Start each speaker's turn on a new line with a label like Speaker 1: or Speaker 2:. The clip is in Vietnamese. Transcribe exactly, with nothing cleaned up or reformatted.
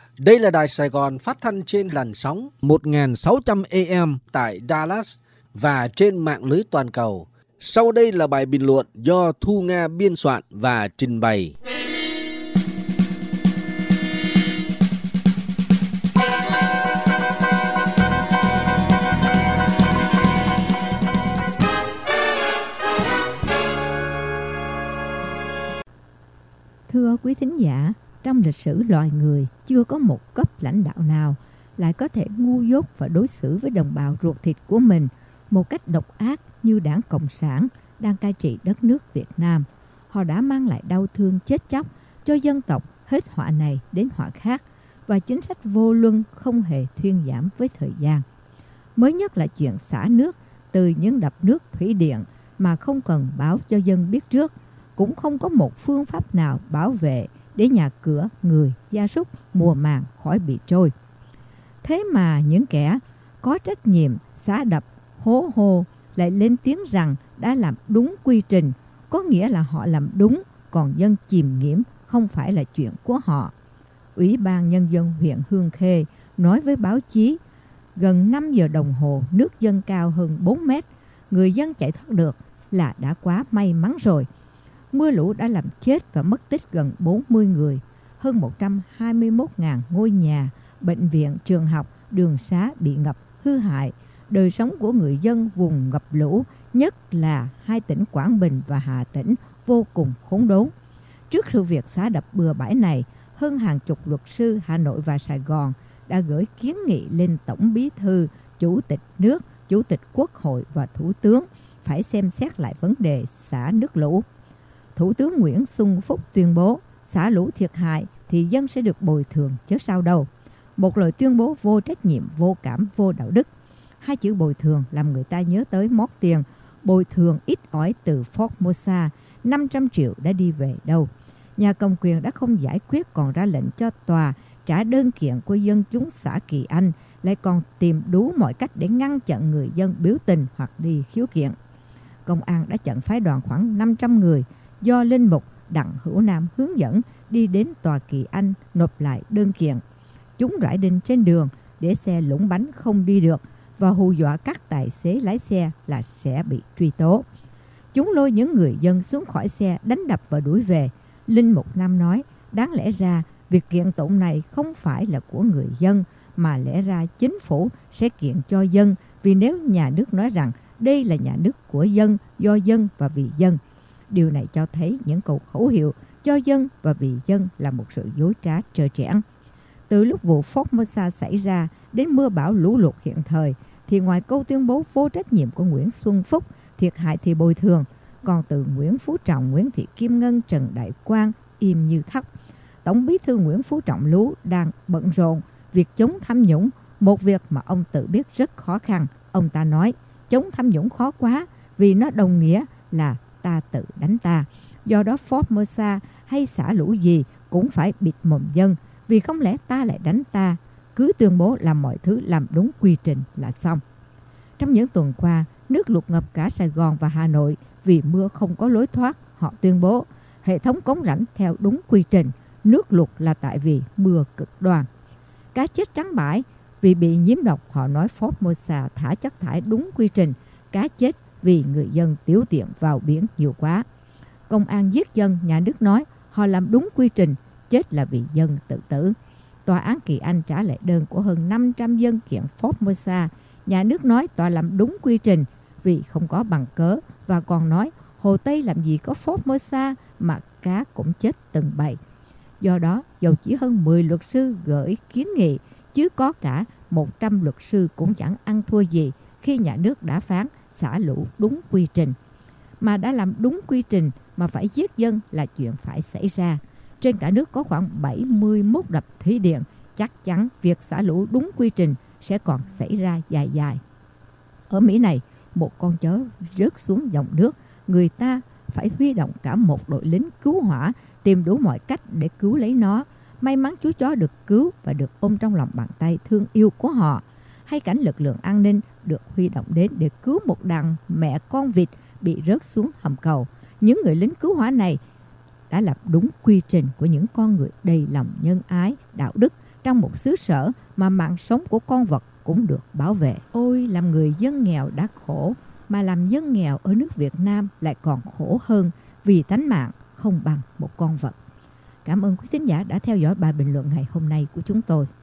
Speaker 1: Đây là Đài Sài Gòn phát thanh trên làn sóng một nghìn sáu trăm A M tại Dallas và trên mạng lưới toàn cầu. Sau đây là bài bình luận do Thu Nga biên soạn và trình bày.
Speaker 2: Thưa quý thính giả, trong lịch sử loài người chưa có một cấp lãnh đạo nào lại có thể ngu dốt và đối xử với đồng bào ruột thịt của mình một cách độc ác như Đảng Cộng sản đang cai trị đất nước Việt Nam. Họ đã mang lại đau thương chết chóc cho dân tộc hết họa này đến họa khác, và chính sách vô luân không hề thuyên giảm với thời gian. Mới nhất là chuyện xả nước từ những đập nước thủy điện mà không cần báo cho dân biết trước, cũng không có một phương pháp nào bảo vệ để nhà cửa, người, gia súc mùa màng khỏi bị trôi. Thế mà những kẻ có trách nhiệm xả đập hố hô lại lên tiếng rằng đã làm đúng quy trình, có nghĩa là họ làm đúng, còn dân chìm nghiễm không phải là chuyện của họ. Ủy ban Nhân dân huyện Hương Khê nói với báo chí, gần năm giờ đồng hồ nước dâng cao hơn bốn mét, người dân chạy thoát được là đã quá may mắn rồi. Mưa lũ đã làm chết và mất tích gần bốn mươi người, hơn một trăm hai mươi mốt nghìn ngôi nhà, bệnh viện, trường học, đường xá bị ngập, hư hại. Đời sống của người dân vùng ngập lũ, nhất là hai tỉnh Quảng Bình và Hà Tĩnh, vô cùng khốn đốn. Trước sự việc xả đập bừa bãi này, hơn hàng chục luật sư Hà Nội và Sài Gòn đã gửi kiến nghị lên Tổng Bí thư, Chủ tịch nước, Chủ tịch Quốc hội và Thủ tướng phải xem xét lại vấn đề xả nước lũ. Thủ tướng Nguyễn Xuân Phúc tuyên bố xả lũ thiệt hại thì dân sẽ được bồi thường chứ sao đâu. Một lời tuyên bố vô trách nhiệm, vô cảm, vô đạo đức. Hai chữ bồi thường làm người ta nhớ tới mót tiền bồi thường ít ỏi từ Formosa, năm trăm triệu đã đi về đâu. Nhà cầm quyền đã không giải quyết còn ra lệnh cho tòa trả đơn kiện của dân chúng xã Kỳ Anh, lại còn tìm đủ mọi cách để ngăn chặn người dân biểu tình hoặc đi khiếu kiện. Công an đã chặn phái đoàn khoảng năm trăm người do linh mục Đặng Hữu Nam hướng dẫn đi đến tòa Kỳ Anh nộp lại đơn kiện. Chúng rải đinh trên đường để xe lũng bánh không đi được và hù dọa các tài xế lái xe là sẽ bị truy tố. Chúng lôi những người dân xuống khỏi xe, đánh đập và đuổi về. Linh mục Nam nói, đáng lẽ ra việc kiện tụng này không phải là của người dân, mà lẽ ra chính phủ sẽ kiện cho dân, vì nếu nhà nước nói rằng đây là nhà nước của dân, do dân và vì dân. Điều này cho thấy những câu khẩu hiệu cho dân và vì dân là một sự dối trá trơ trẽn. Từ lúc vụ Formosa xảy ra đến mưa bão lũ lụt hiện thời, thì ngoài câu tuyên bố vô trách nhiệm của Nguyễn Xuân Phúc, thiệt hại thì bồi thường, còn từ Nguyễn Phú Trọng, Nguyễn Thị Kim Ngân, Trần Đại Quang im như thóc. Tổng Bí thư Nguyễn Phú Trọng Lú đang bận rộn việc chống tham nhũng, một việc mà ông tự biết rất khó khăn. Ông ta nói, chống tham nhũng khó quá vì nó đồng nghĩa là ta tự đánh ta. Do đó Formosa hay xả lũ gì cũng phải bịt mồm dân, vì không lẽ ta lại đánh ta. Cứ tuyên bố làm mọi thứ làm đúng quy trình là xong. Trong những tuần qua, nước lụt ngập cả Sài Gòn và Hà Nội vì mưa không có lối thoát. Họ tuyên bố hệ thống cống rãnh theo đúng quy trình. Nước lụt là tại vì mưa cực đoan. Cá chết trắng bãi vì bị nhiễm độc. Họ nói Formosa thả chất thải đúng quy trình. Cá chết vì người dân tiểu tiện vào biển nhiều quá. Công an giết dân, nhà nước nói họ làm đúng quy trình, chết là vì dân tự tử. Tòa án Kỳ Anh trả lại đơn của hơn năm trăm dân kiện Formosa. Nhà nước nói tòa làm đúng quy trình vì không có bằng cớ, và còn nói Hồ Tây làm gì có Formosa mà cá cũng chết từng bầy. Do đó, dầu chỉ hơn mười luật sư gửi kiến nghị, chứ có cả một trăm luật sư cũng chẳng ăn thua gì khi nhà nước đã phán xả lũ đúng quy trình. Mà đã làm đúng quy trình mà phải giết dân là chuyện phải xảy ra. Trên cả nước có khoảng bảy mươi mốt đập thủy điện, chắc chắn việc xả lũ đúng quy trình sẽ còn xảy ra dài dài. Ở Mỹ này, một con chó rớt xuống dòng nước, người ta phải huy động cả một đội lính cứu hỏa tìm đủ mọi cách để cứu lấy nó. May mắn chú chó được cứu và được ôm trong lòng bàn tay thương yêu của họ. Hay cảnh lực lượng an ninh được huy động đến để cứu một đàn mẹ con vịt bị rớt xuống hầm cầu. Những người lính cứu hỏa này đã làm đúng quy trình của những con người đầy lòng nhân ái, đạo đức trong một xứ sở mà mạng sống của con vật cũng được bảo vệ. Ôi, làm người dân nghèo đã khổ, mà làm dân nghèo ở nước Việt Nam lại còn khổ hơn vì tánh mạng không bằng một con vật. Cảm ơn quý thính giả đã theo dõi bài bình luận ngày hôm nay của chúng tôi.